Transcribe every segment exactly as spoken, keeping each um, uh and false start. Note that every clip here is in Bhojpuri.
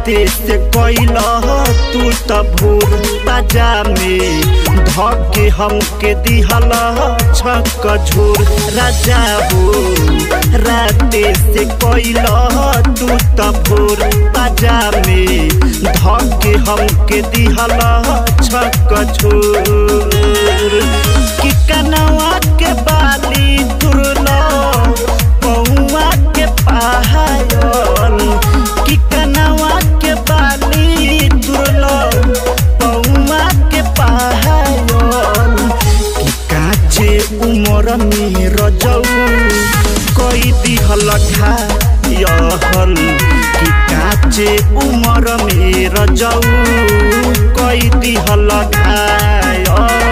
राते से कैला तू त भोर ताजा में धके हमके दिहला छक झोर राजा हो राते से कैला तू त भोर ताजा में धके हमके दिहला छक झोर कि कनवा के बाली तुरला पौआ के पहायल कि कनवा के बाली तुरला पौआ के पहायल कि काचे उमर में रजऊ कोई दिहल घायल कि काचे उमर में रजऊ कोई दिहल घायल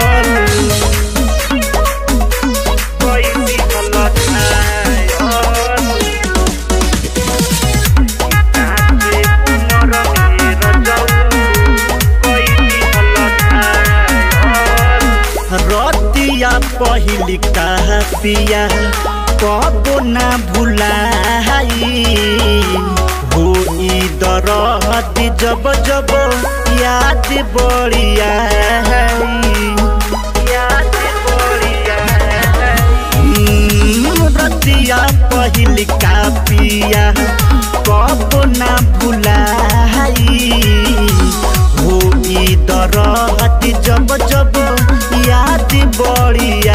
रतिया पहिली का पिया कबो ना भुलाई हो दरद जब जब याद बढ़िया याद बढ़िया रतिया पहिली का पिया कबो ना भुलाई हो दरद जब जब याद बढ़िया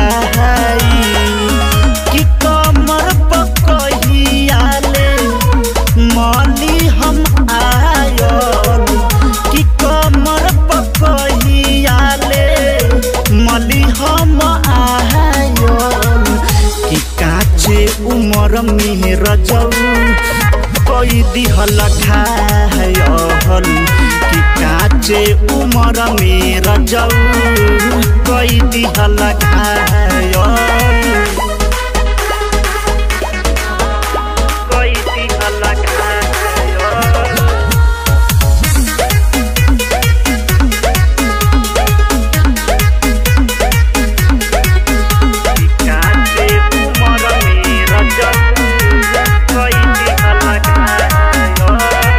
कि कमर पकहियाले मली हम आयल कि कमर पकहियाले मली हम आयल कि काचे उमर में रजऊ कोई दिहल घायल कि काचे उमर में रजऊ कोई दिहल घायल कोई दिहल घायल कि काचे उमर में रजऊ कोई दिहल घायल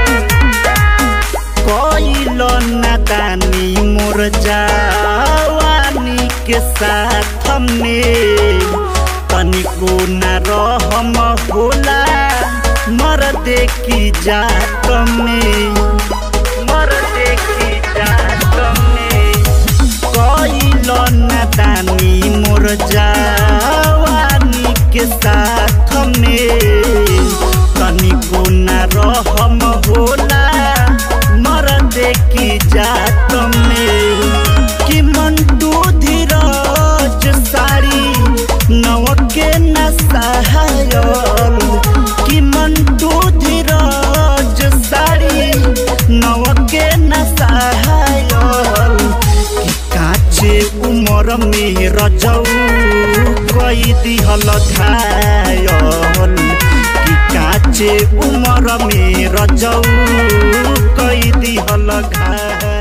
कोइलो नादानी मोर जवानी के साथ में तनिको न रहम होला मर दे की जात में मर दे की जात में कोइलो नादानी मोर जवानी के साथ में तनिको न रहम होला मर दे की जात में कि मंटू धीरज साड़ी नवके न सहायल कि मंटू धीरज साड़ी नवके न सहायल कि काचे उमर में रजऊ कोई दिहल घायल कि काचे उमर में रजऊ कोई दिहल घायल।